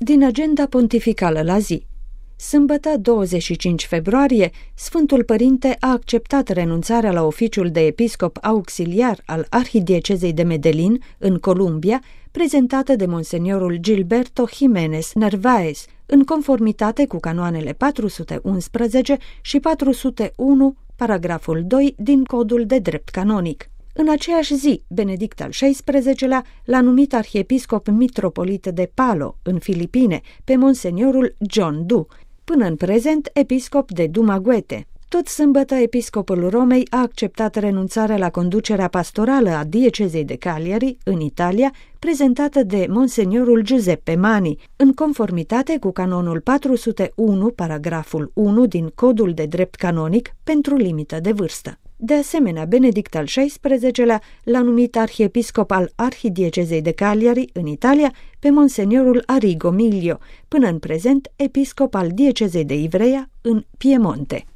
Din agenda pontificală la zi. Sâmbătă, 25 februarie, Sfântul Părinte a acceptat renunțarea la oficiul de episcop auxiliar al Arhidiecezei de Medellin, în Columbia, prezentată de monseniorul Gilberto Jiménez Narváez, în conformitate cu canoanele 411 și 401, paragraful 2 din Codul de Drept Canonic. În aceeași zi, Benedict al XVI-lea l-a numit arhiepiscop mitropolit de Palo, în Filipine, pe monseniorul John Du, până în prezent episcop de Dumaguete. Tot sâmbătă, episcopul Romei a acceptat renunțarea la conducerea pastorală a diecezei de Cagliari, în Italia, prezentată de monseniorul Giuseppe Mani, în conformitate cu canonul 401, paragraful 1 din Codul de Drept Canonic, pentru limită de vârstă. De asemenea, Benedict al XVI-lea l-a numit arhiepiscop al Arhidiecezei de Cagliari, în Italia, pe monseniorul Arrigo Miglio, până în prezent episcop al diecezei de Ivrea, în Piemonte.